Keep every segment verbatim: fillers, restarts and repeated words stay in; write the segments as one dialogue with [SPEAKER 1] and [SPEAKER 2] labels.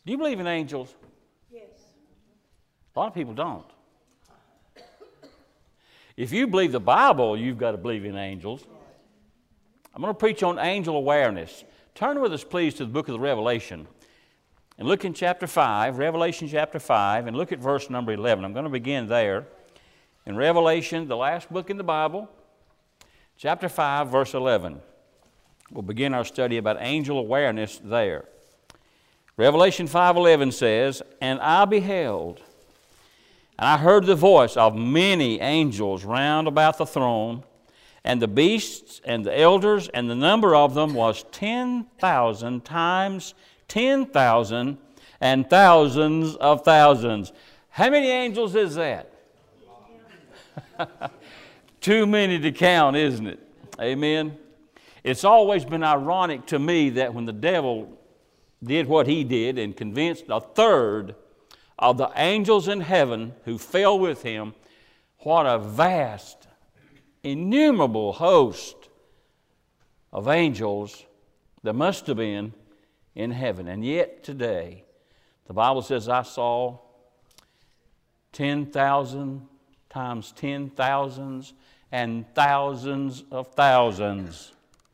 [SPEAKER 1] Do you believe in angels?
[SPEAKER 2] Yes.
[SPEAKER 1] A lot of people don't. If you believe the Bible, you've got to believe in angels. I'm going to preach on angel awareness. Turn with us, please, to the book of the Revelation. And look in chapter five, Revelation chapter five, and look at verse number eleven. I'm going to begin there. In Revelation, the last book in the Bible, chapter five, verse eleven. We'll begin our study about angel awareness there. Revelation five eleven says, "And I beheld, and I heard the voice of many angels round about the throne, and the beasts and the elders, and the number of them was ten thousand times ten thousand and thousands of thousands." How many angels is that? Too many to count, isn't it? Amen. It's always been ironic to me that when the devil did what he did and convinced a third of the angels in heaven who fell with him, what a vast, innumerable host of angels there must have been in heaven. And yet today, the Bible says, I saw ten thousand times ten thousands and thousands of thousands.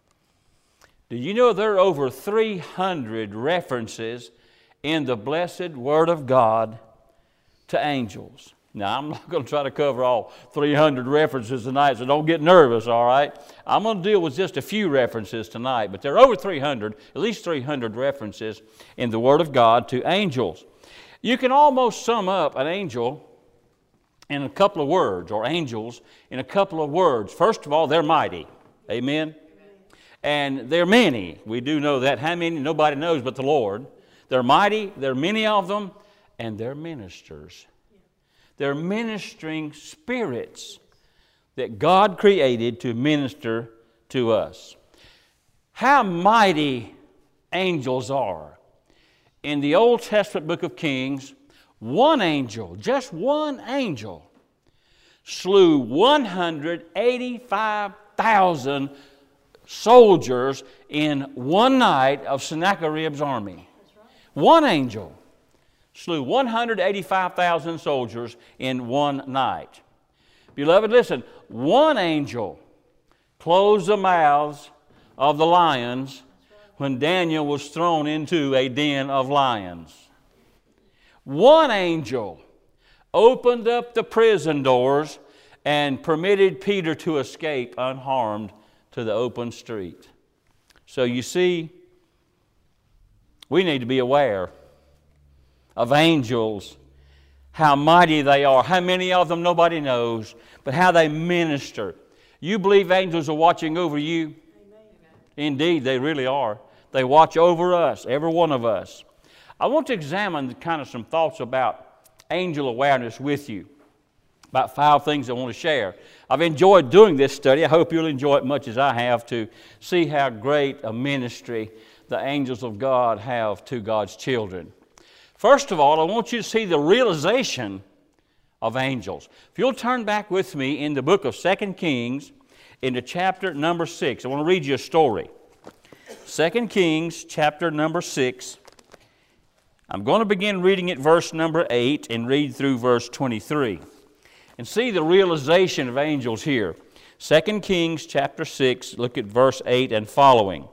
[SPEAKER 1] Do you know there are over three hundred references in the blessed Word of God to angels? Now, I'm not going to try to cover all three hundred references tonight, so don't get nervous, all right? I'm going to deal with just a few references tonight, but there are over three hundred, at least three hundred references in the Word of God to angels. You can almost sum up an angel in a couple of words, or angels in a couple of words. First of all, they're mighty. Amen? And they're many. We do know that. How many? Nobody knows but the Lord. They're mighty. There are many of them. And they're ministers. They're ministering spirits that God created to minister to us. How mighty angels are. In the Old Testament book of Kings, one angel, just one angel, slew one hundred eighty-five thousand soldiers in one night of Sennacherib's army. One angel slew one hundred eighty-five thousand soldiers in one night. Beloved, listen, one angel closed the mouths of the lions when Daniel was thrown into a den of lions. One angel opened up the prison doors and permitted Peter to escape unharmed to the open street. So you see, we need to be aware of angels, how mighty they are. How many of them, nobody knows, but how they minister. You believe angels are watching over you? Amen. Indeed, they really are. They watch over us, every one of us. I want to examine kind of some thoughts about angel awareness with you. About five things I want to share. I've enjoyed doing this study. I hope you'll enjoy it much as I have to see how great a ministry the angels of God have to God's children. First of all, I want you to see the realization of angels. If you'll turn back with me in the book of Second Kings into chapter number six. I want to read you a story. Second Kings chapter number six. I'm going to begin reading at verse number eight and read through verse twenty-three. And see the realization of angels here. Second Kings chapter six, look at verse eight and following.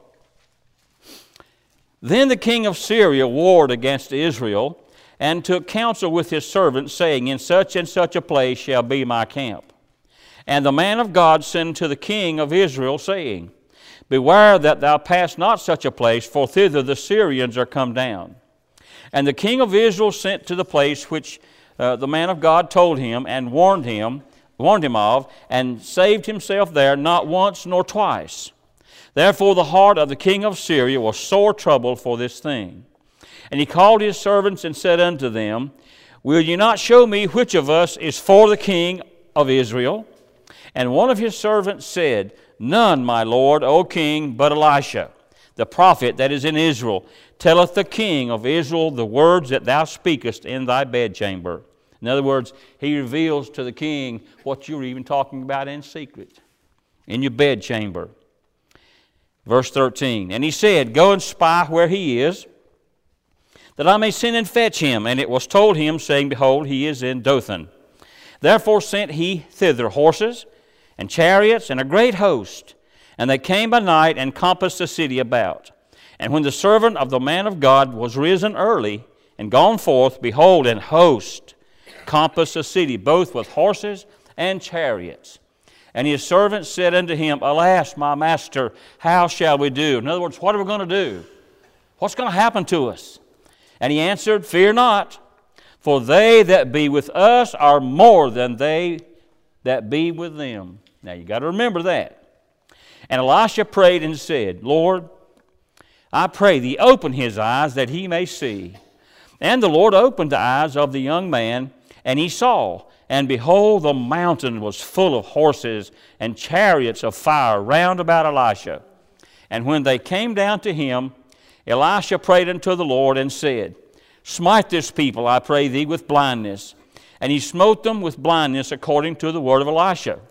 [SPEAKER 1] Then the king of Syria warred against Israel, and took counsel with his servants, saying, In such and such a place shall be my camp. And the man of God sent to the king of Israel, saying, Beware that thou pass not such a place, for thither the Syrians are come down. And the king of Israel sent to the place which uh, the man of God told him, and warned him, warned him of, and saved himself there not once nor twice. Therefore the heart of the king of Syria was sore troubled for this thing. And he called his servants and said unto them, Will ye not show me which of us is for the king of Israel? And one of his servants said, None, my lord, O king, but Elisha, the prophet that is in Israel, telleth the king of Israel the words that thou speakest in thy bedchamber. In other words, he reveals to the king what you were even talking about in secret, in your bedchamber. Verse thirteen, And he said, Go and spy where he is, that I may send and fetch him. And it was told him, saying, Behold, he is in Dothan. Therefore sent he thither horses and chariots and a great host. And they came by night and compassed the city about. And when the servant of the man of God was risen early and gone forth, behold, an host compassed the city, both with horses and chariots. And his servant said unto him, Alas, my master, how shall we do? In other words, what are we going to do? What's going to happen to us? And he answered, Fear not, for they that be with us are more than they that be with them. Now you got to remember that. And Elisha prayed and said, Lord, I pray thee, open his eyes that he may see. And the Lord opened the eyes of the young man, and he saw. And behold, the mountain was full of horses and chariots of fire round about Elisha. And when they came down to him, Elisha prayed unto the Lord and said, Smite this people, I pray thee, with blindness. And he smote them with blindness according to the word of Elisha.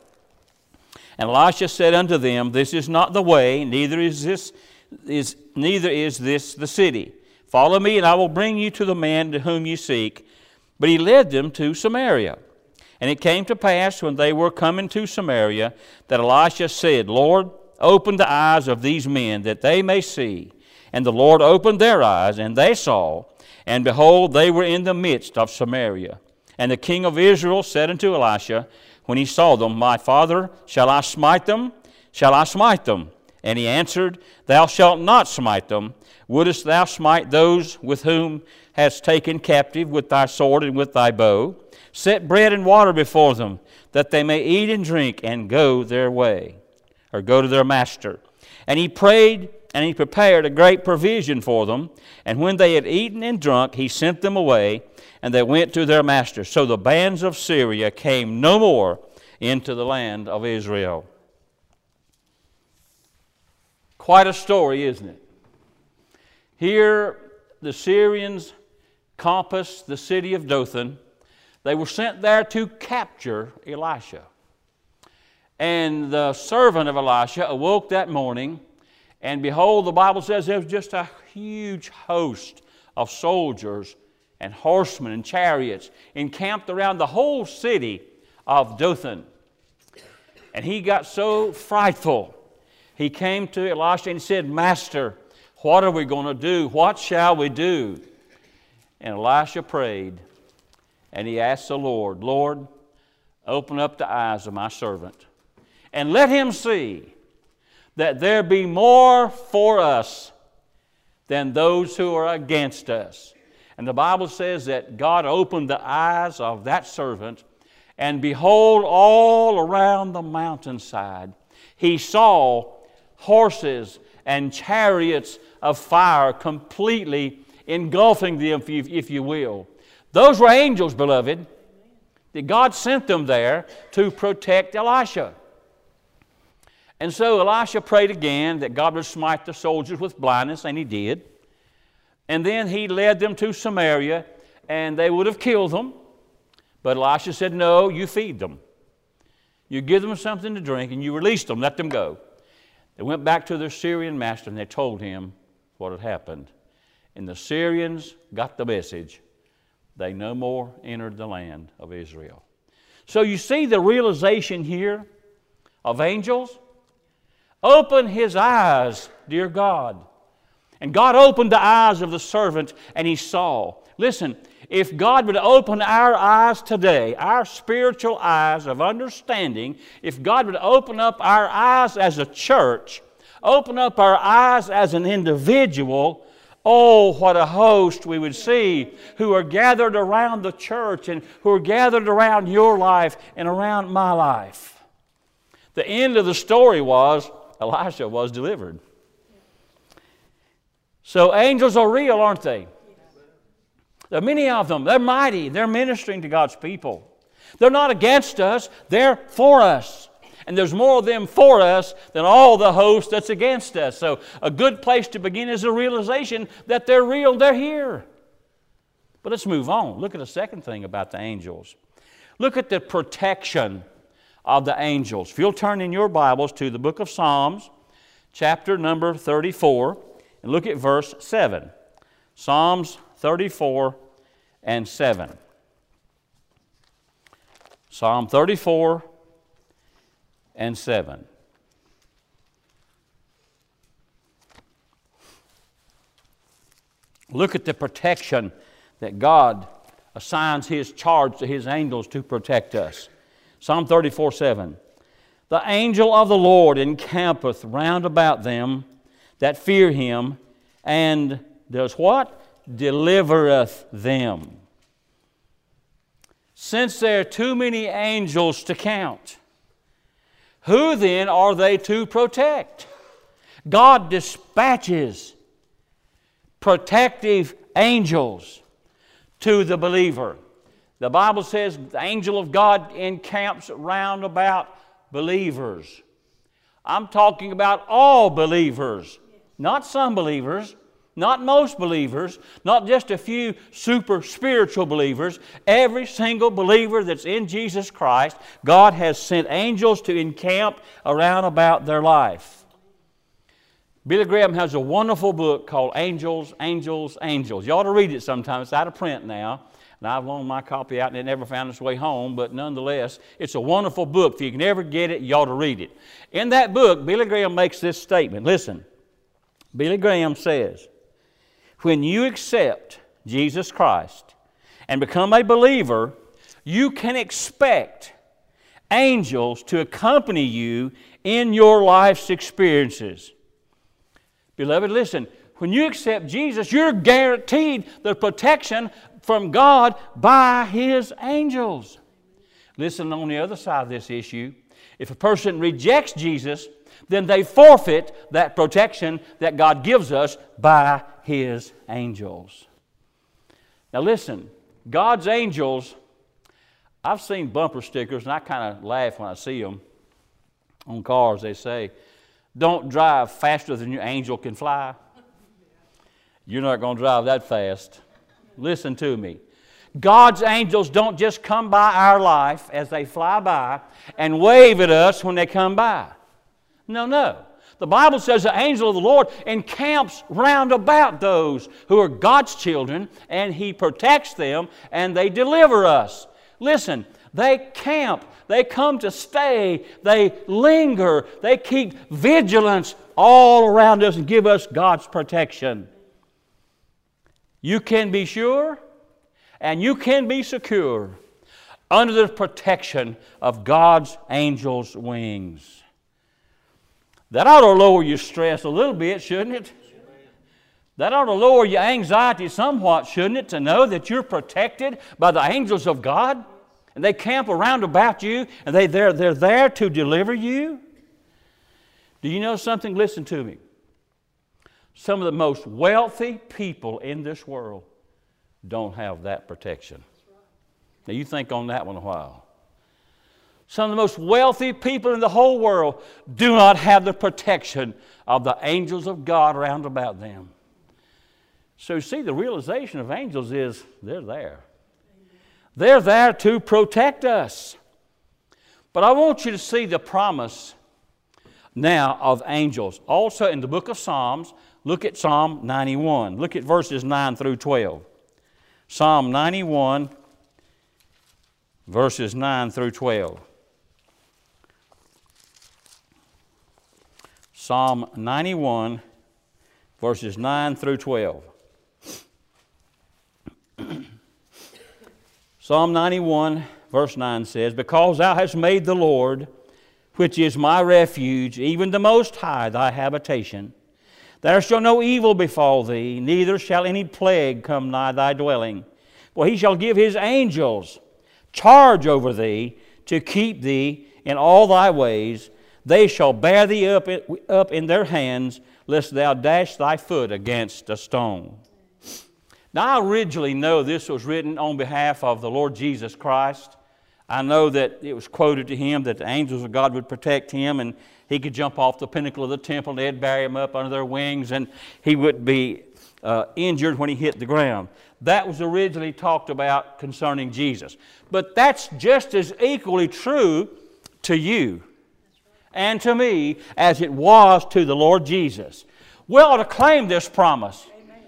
[SPEAKER 1] And Elisha said unto them, This is not the way, neither is this is neither is this the city. Follow me, and I will bring you to the man to whom you seek. But he led them to Samaria. And it came to pass, when they were coming to Samaria, that Elisha said, Lord, open the eyes of these men, that they may see. And the Lord opened their eyes, and they saw. And behold, they were in the midst of Samaria. And the king of Israel said unto Elisha, when he saw them, My father, shall I smite them? Shall I smite them? And he answered, Thou shalt not smite them. Wouldest thou smite those with whom hast taken captive with thy sword and with thy bow? Set bread and water before them, that they may eat and drink and go their way, or go to their master. And he prayed, and he prepared a great provision for them. And when they had eaten and drunk, he sent them away, and they went to their master. So the bands of Syria came no more into the land of Israel. Quite a story, isn't it? Here, the Syrians compassed the city of Dothan. They were sent there to capture Elisha. And the servant of Elisha awoke that morning, and behold, the Bible says there was just a huge host of soldiers and horsemen and chariots encamped around the whole city of Dothan. And he got so frightful, he came to Elisha and said, Master, what are we going to do? What shall we do? And Elisha prayed, and he asked the Lord, Lord, open up the eyes of my servant, and let him see that there be more for us than those who are against us. And the Bible says that God opened the eyes of that servant, and behold, all around the mountainside, he saw horses and chariots of fire completely engulfing them, if you, if you will. Those were angels, beloved, that God sent them there to protect Elisha. And so Elisha prayed again that God would smite the soldiers with blindness, and he did. And then he led them to Samaria, and they would have killed them. But Elisha said, no, you feed them. You give them something to drink, and you release them, let them go. They went back to their Syrian master, and they told him what had happened. And the Syrians got the message. They no more entered the land of Israel. So you see the realization here of angels? Open his eyes, dear God. And God opened the eyes of the servant, and he saw. Listen, if God would open our eyes today, our spiritual eyes of understanding, if God would open up our eyes as a church, open up our eyes as an individual, oh, what a host we would see who are gathered around the church and who are gathered around your life and around my life. The end of the story was Elisha was delivered. So angels are real, aren't they? There are many of them. They're mighty. They're ministering to God's people. They're not against us. They're for us. And there's more of them for us than all the host that's against us. So a good place to begin is a realization that they're real. They're here. But let's move on. Look at the second thing about the angels. Look at the protection of the angels. If you'll turn in your Bibles to the book of Psalms, chapter number thirty-four, and look at verse seven. Psalms thirty-four and seven. Psalm thirty-four and seven. Look at the protection that God assigns His charge to His angels to protect us. Psalm thirty-four seven. The angel of the Lord encampeth round about them that fear Him, and does what? Delivereth them. Since there are too many angels to count, who then are they to protect? God dispatches protective angels to the believer. The Bible says the angel of God encamps round about believers. I'm talking about all believers, not some believers, not most believers, not just a few super spiritual believers. Every single believer that's in Jesus Christ, God has sent angels to encamp around about their life. Billy Graham has a wonderful book called Angels, Angels, Angels. You ought to read it sometime. It's out of print now. And I've loaned my copy out and it never found its way home, but nonetheless, it's a wonderful book. If you can ever get it, you ought to read it. In that book, Billy Graham makes this statement. Listen, Billy Graham says, when you accept Jesus Christ and become a believer, you can expect angels to accompany you in your life's experiences. Beloved, listen, when you accept Jesus, you're guaranteed the protection from God by His angels. Listen, on the other side of this issue, if a person rejects Jesus, then they forfeit that protection that God gives us by His angels. Now listen, God's angels, I've seen bumper stickers, and I kind of laugh when I see them on cars. They say, don't drive faster than your angel can fly. You're not going to drive that fast. Listen to me. God's angels don't just come by our life as they fly by and wave at us when they come by. No, no. The Bible says the angel of the Lord encamps round about those who are God's children, and He protects them and they deliver us. Listen, they camp, they come to stay, they linger, they keep vigilance all around us and give us God's protection. You can be sure and you can be secure under the protection of God's angels' wings. That ought to lower your stress a little bit, shouldn't it? That ought to lower your anxiety somewhat, shouldn't it, to know that you're protected by the angels of God? And they camp around about you, and they, they're, they're there to deliver you? Do you know something? Listen to me. Some of the most wealthy people in this world don't have that protection. Now you think on that one a while. Some of the most wealthy people in the whole world do not have the protection of the angels of God round about them. So you see, the realization of angels is they're there. They're there to protect us. But I want you to see the promise now of angels. Also in the book of Psalms, look at Psalm ninety-one. Look at verses nine through twelve. Psalm ninety-one, verses nine through twelve. Psalm ninety-one, verses nine through twelve. Psalm ninety-one, verse nine says, because thou hast made the Lord, which is my refuge, even the Most High, thy habitation, there shall no evil befall thee, neither shall any plague come nigh thy dwelling. For He shall give His angels charge over thee, to keep thee in all thy ways. They shall bear thee up, up in their hands, lest thou dash thy foot against a stone. Now, I originally know this was written on behalf of the Lord Jesus Christ. I know that it was quoted to Him that the angels of God would protect Him, and He could jump off the pinnacle of the temple, and they'd bury Him up under their wings, and He wouldn't be uh, injured when He hit the ground. That was originally talked about concerning Jesus. But that's just as equally true to you and to me as it was to the Lord Jesus. We ought to claim this promise.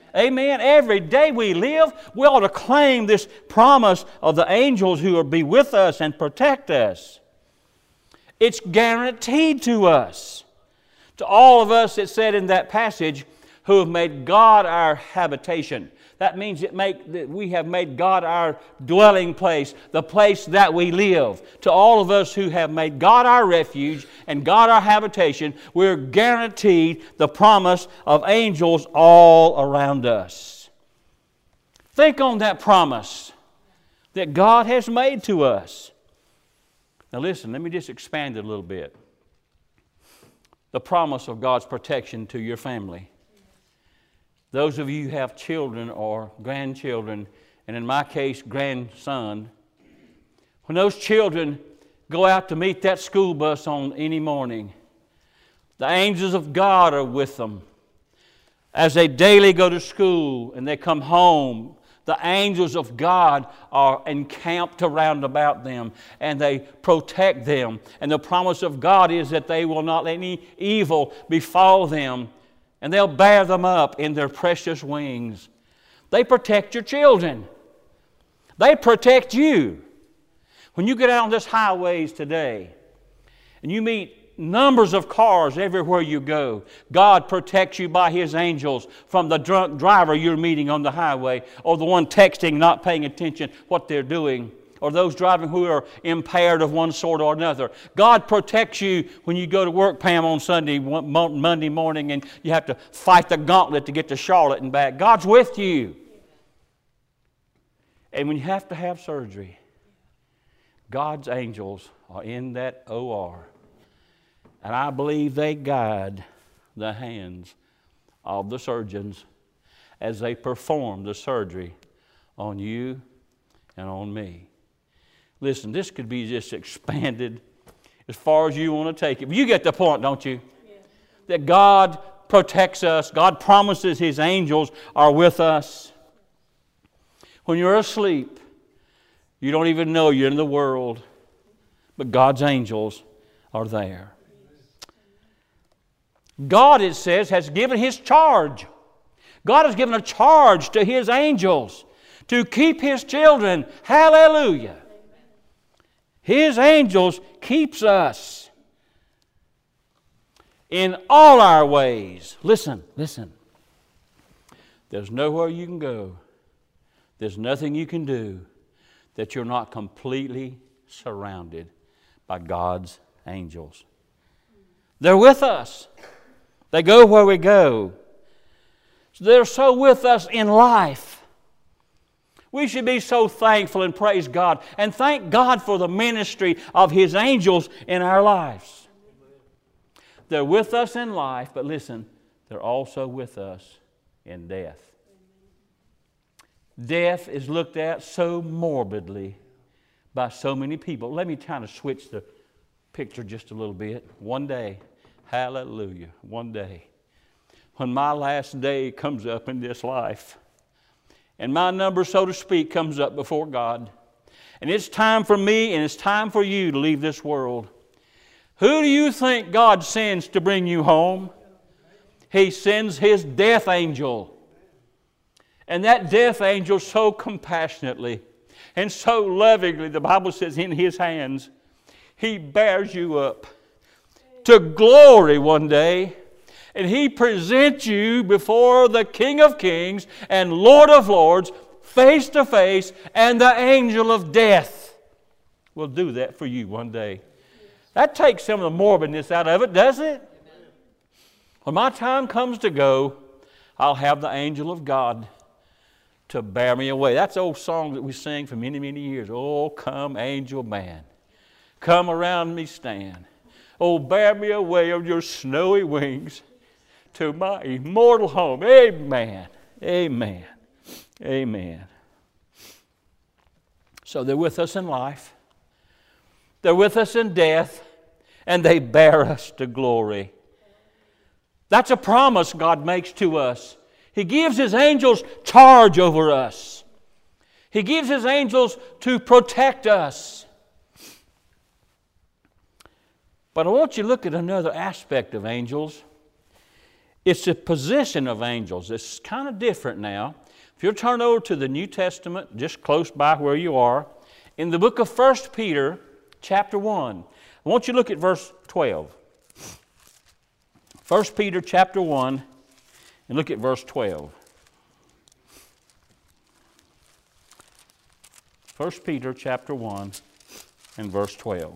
[SPEAKER 1] Amen. Every day we live, we ought to claim this promise of the angels who will be with us and protect us. It's guaranteed to us. To all of us, it said in that passage, who have made God our habitation. That means it make, that we have made God our dwelling place, the place that we live. To all of us who have made God our refuge and God our habitation, we're guaranteed the promise of angels all around us. Think on that promise that God has made to us. Now listen, let me just expand it a little bit. The promise of God's protection to your family. Those of you who have children or grandchildren, and in my case, grandson, when those children go out to meet that school bus on any morning, the angels of God are with them. As they daily go to school and they come home, the angels of God are encamped around about them, and they protect them. And the promise of God is that they will not let any evil befall them, and they'll bear them up in their precious wings. They protect your children. They protect you. When you get out on this highways today, and you meet numbers of cars everywhere you go, God protects you by His angels from the drunk driver you're meeting on the highway, or the one texting, not paying attention what they're doing, or those driving who are impaired of one sort or another. God protects you when you go to work, Pam, on Sunday, Monday morning, and you have to fight the gauntlet to get to Charlotte and back. God's with you. And when you have to have surgery, God's angels are in that O R. And I believe they guide the hands of the surgeons as they perform the surgery on you and on me. Listen, this could be just expanded as far as you want to take it. But you get the point, don't you? Yeah. That God protects us. God promises His angels are with us. When you're asleep, you don't even know you're in the world, but God's angels are there. God, it says, has given His charge. God has given a charge to His angels to keep His children. Hallelujah. His angels keeps us in all our ways. Listen, listen. There's nowhere you can go. There's nothing you can do that you're not completely surrounded by God's angels. They're with us. They go where we go. So they're so with us in life. We should be so thankful and praise God and thank God for the ministry of His angels in our lives. They're with us in life, but listen, they're also with us in death. Death is looked at so morbidly by so many people. Let me kind of switch the picture just a little bit. One day, hallelujah, one day, when my last day comes up in this life, and my number, so to speak, comes up before God, and it's time for me and it's time for you to leave this world, who do you think God sends to bring you home? He sends His death angel. And that death angel so compassionately and so lovingly, the Bible says, in His hands, He bears you up to glory one day, and He presents you before the King of Kings and Lord of Lords, face to face, and the angel of death will do that for you one day. That takes some of the morbidness out of it, doesn't it? When my time comes to go, I'll have the angel of God to bear me away. That's the old song that we sing for many, many years. Oh, come, angel man, come around me stand. Oh, bear me away on your snowy wings to my immortal home. Amen. Amen. Amen. So they're with us in life. They're with us in death. And they bear us to glory. That's a promise God makes to us. He gives His angels charge over us. He gives His angels to protect us. But I want you to look at another aspect of angels. It's the position of angels. It's kind of different now. If you'll turn over to the New Testament, just close by where you are, in the book of First Peter, chapter one, I want you to look at verse twelve. First Peter, chapter one, and look at verse twelve. First Peter, chapter one, and verse twelve.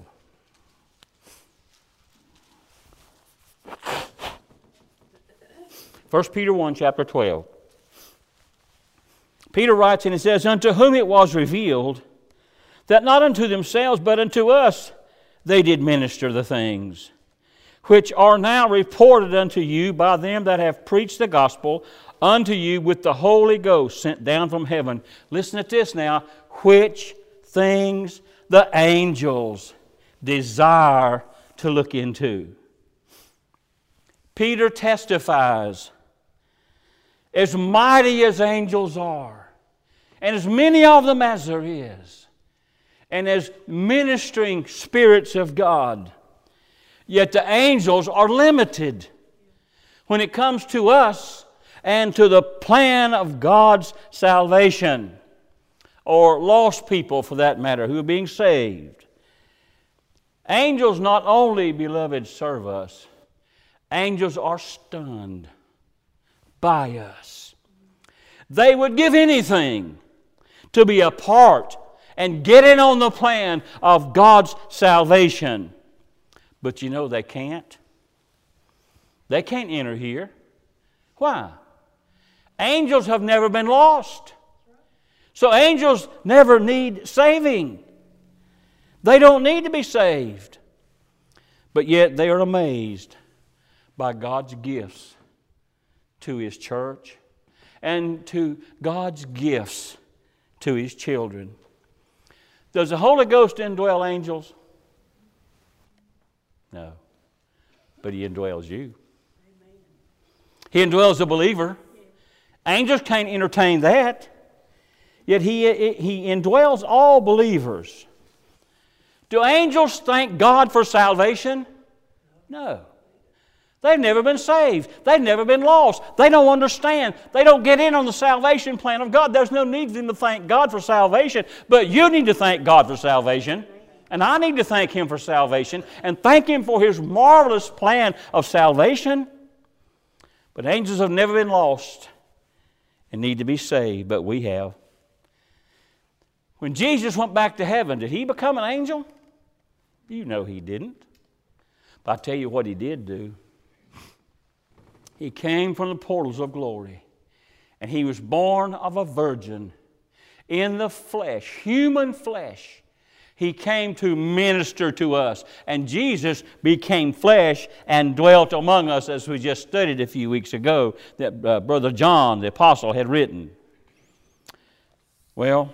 [SPEAKER 1] First Peter one, chapter twelve. Peter writes, and he says, unto whom it was revealed that not unto themselves, but unto us they did minister the things, which are now reported unto you by them that have preached the gospel unto you with the Holy Ghost sent down from heaven. Listen at this now. Which things the angels desire to look into. Peter testifies, as mighty as angels are, and as many of them as there is, and as ministering spirits of God, yet the angels are limited when it comes to us and to the plan of God's salvation, or lost people for that matter who are being saved. Angels not only, beloved, serve us, angels are stunned by us. They would give anything to be a part and get in on the plan of God's salvation. But you know they can't. They can't enter here. Why? Angels have never been lost. So angels never need saving. They don't need to be saved. But yet they are amazed by God's gifts to His church and to God's gifts to His children. Does the Holy Ghost indwell angels? No. But He indwells you. He indwells the believer. Angels can't entertain that. Yet He, he indwells all believers. Do angels thank God for salvation? No. They've never been saved. They've never been lost. They don't understand. They don't get in on the salvation plan of God. There's no need for them to thank God for salvation. But you need to thank God for salvation. And I need to thank Him for salvation. And thank Him for His marvelous plan of salvation. But angels have never been lost and need to be saved. But we have. When Jesus went back to heaven, did He become an angel? You know He didn't. But I'll tell you what He did do. He came from the portals of glory, and He was born of a virgin in the flesh, human flesh. He came to minister to us, and Jesus became flesh and dwelt among us, as we just studied a few weeks ago that uh, Brother John, the apostle, had written. Well,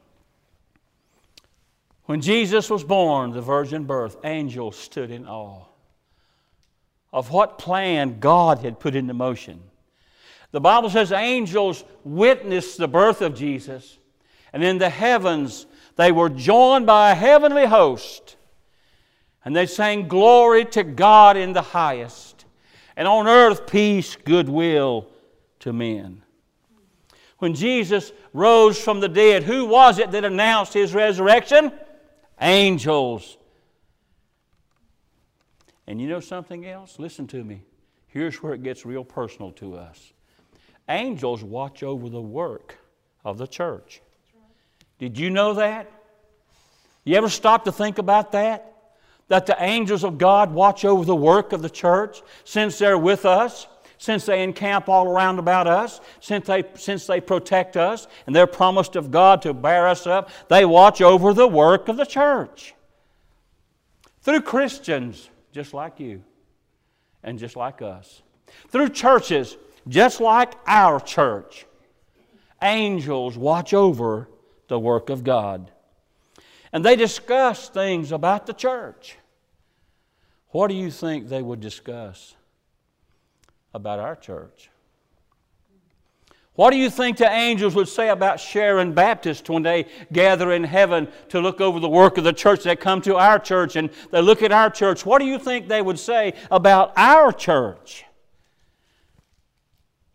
[SPEAKER 1] when Jesus was born, the virgin birth, angels stood in awe of what plan God had put into motion. The Bible says angels witnessed the birth of Jesus, and in the heavens they were joined by a heavenly host, and they sang glory to God in the highest, and on earth peace, goodwill to men. When Jesus rose from the dead, who was it that announced His resurrection? Angels. And you know something else? Listen to me. Here's where it gets real personal to us. Angels watch over the work of the church. Did you know that? You ever stop to think about that? That the angels of God watch over the work of the church since they're with us, since they encamp all around about us, since they, since they protect us, and they're promised of God to bear us up. They watch over the work of the church. Through Christians just like you and just like us. Through churches just like our church. Angels watch over the work of God. And they discuss things about the church. What do you think they would discuss about our church? What do you think the angels would say about Sharon Baptist when they gather in heaven to look over the work of the church? They come to our church and they look at our church. What do you think they would say about our church?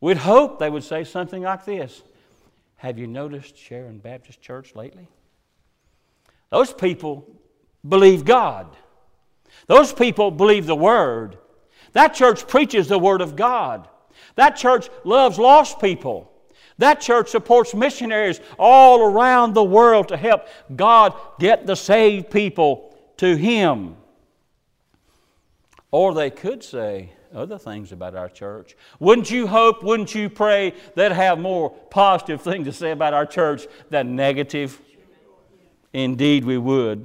[SPEAKER 1] We'd hope they would say something like this. Have you noticed Sharon Baptist Church lately? Those people believe God. Those people believe the Word. That church preaches the Word of God. That church loves lost people. That church supports missionaries all around the world to help God get the saved people to Him. Or they could say other things about our church. Wouldn't you hope, wouldn't you pray they'd have more positive things to say about our church than negative? Indeed we would.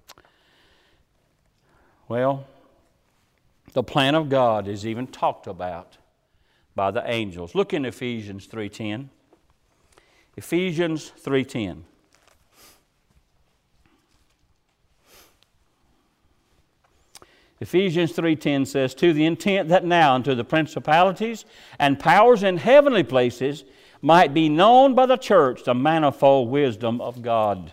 [SPEAKER 1] Well, the plan of God is even talked about by the angels. Look in Ephesians three ten. Ephesians three ten. Ephesians three ten says, to the intent that now unto the principalities and powers in heavenly places might be known by the church the manifold wisdom of God.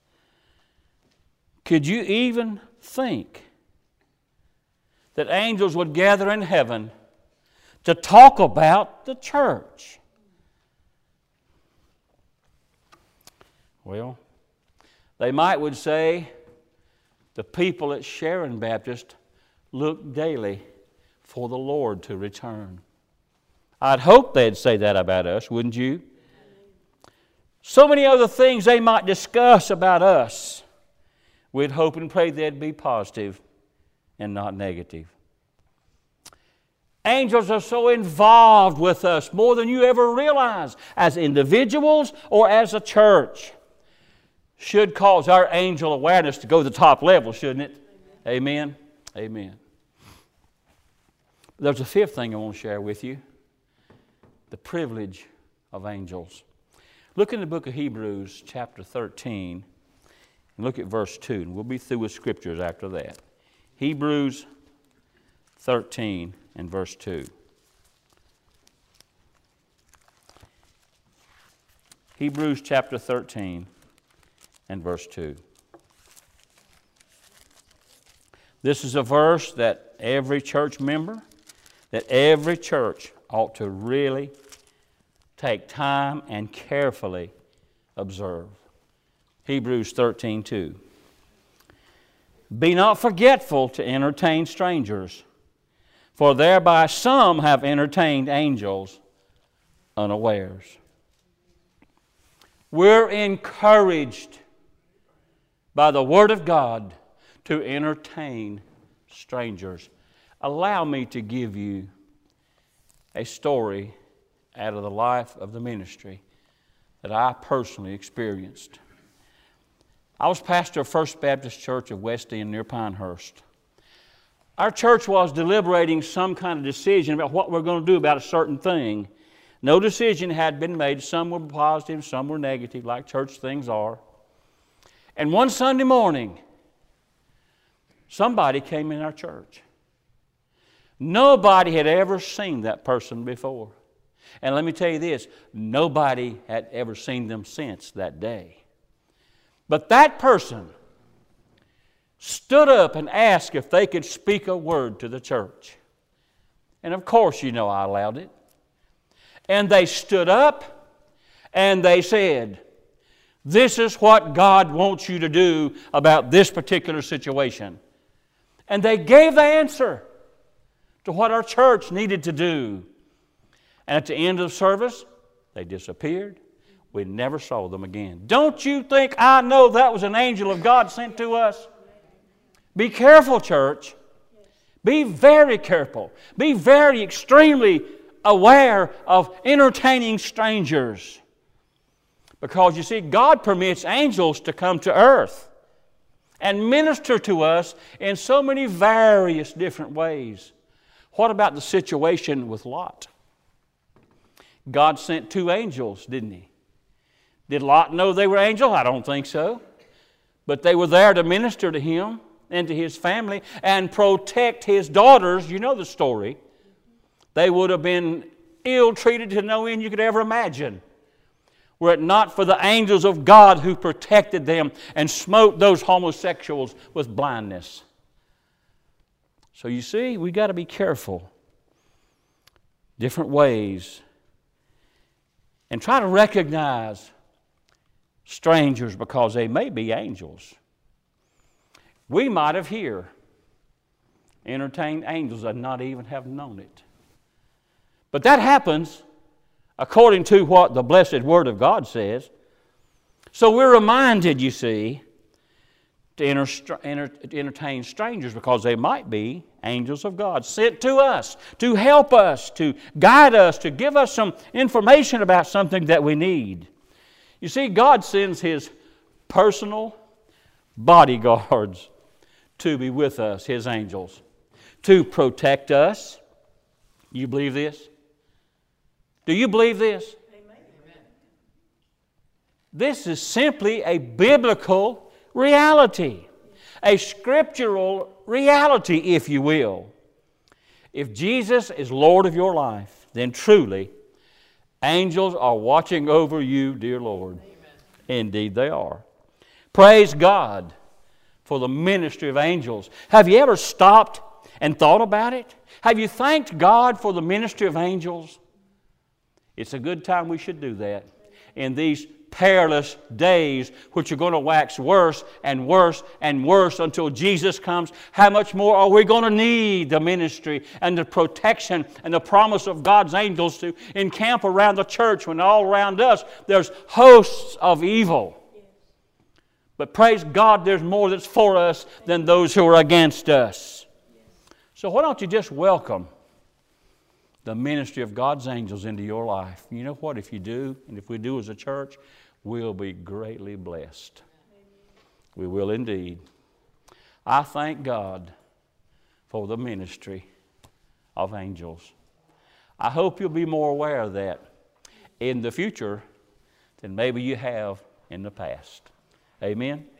[SPEAKER 1] Could you even think that angels would gather in heaven to talk about the church? Well, they might would say the people at Sharon Baptist look daily for the Lord to return. I'd hope they'd say that about us, wouldn't you? So many other things they might discuss about us. We'd hope and pray they'd be positive and not negative. Angels are so involved with us more than you ever realize, as individuals or as a church. Should cause our angel awareness to go to the top level, shouldn't it? Amen. Amen. Amen. There's a fifth thing I want to share with you. The privilege of angels. Look in the book of Hebrews chapter thirteen and look at verse two. And we'll be through with scriptures after that. Hebrews thirteen and verse two. Hebrews chapter thirteen and verse two. This is a verse that every church member, that every church ought to really take time and carefully observe. Hebrews thirteen two. Be not forgetful to entertain strangers, for thereby some have entertained angels unawares. We're encouraged by the Word of God to entertain strangers. Allow me to give you a story out of the life of the ministry that I personally experienced. I was pastor of First Baptist Church of West End near Pinehurst. Our church was deliberating some kind of decision about what we're going to do about a certain thing. No decision had been made. Some were positive, some were negative, like church things are. And one Sunday morning, somebody came in our church. Nobody had ever seen that person before. And let me tell you this, nobody had ever seen them since that day. But that person stood up and asked if they could speak a word to the church. And of course, you know I allowed it. And they stood up and they said, this is what God wants you to do about this particular situation. And they gave the answer to what our church needed to do. And at the end of the service, they disappeared. We never saw them again. Don't you think I know that was an angel of God sent to us? Be careful, church. Be very careful. Be very extremely aware of entertaining strangers. Because you see, God permits angels to come to earth and minister to us in so many various different ways. What about the situation with Lot? God sent two angels, didn't He? Did Lot know they were angels? I don't think so. But they were there to minister to him and to his family and protect his daughters. You know the story. They would have been ill-treated to no end you could ever imagine, were it not for the angels of God who protected them and smote those homosexuals with blindness. So you see, we've got to be careful. Different ways and try to recognize strangers because they may be angels. We might have here entertained angels and not even have known it. But that happens according to what the blessed Word of God says. So we're reminded, you see, to enter, enter, entertain strangers because they might be angels of God sent to us to help us, to guide us, to give us some information about something that we need. You see, God sends His personal bodyguards to be with us, His angels, to protect us. You believe this? Do you believe this? Amen. This is simply a biblical reality, a scriptural reality, if you will. If Jesus is Lord of your life, then truly, angels are watching over you, dear Lord. Amen. Indeed they are. Praise God for the ministry of angels. Have you ever stopped and thought about it? Have you thanked God for the ministry of angels? It's a good time we should do that in these perilous days, which are going to wax worse and worse and worse until Jesus comes. How much more are we going to need the ministry and the protection and the promise of God's angels to encamp around the church when all around us there's hosts of evil? But praise God, there's more that's for us than those who are against us. So why don't you just welcome the ministry of God's angels into your life? You know what? If you do, and if we do as a church, we'll be greatly blessed. We will indeed. I thank God for the ministry of angels. I hope you'll be more aware of that in the future than maybe you have in the past. Amen.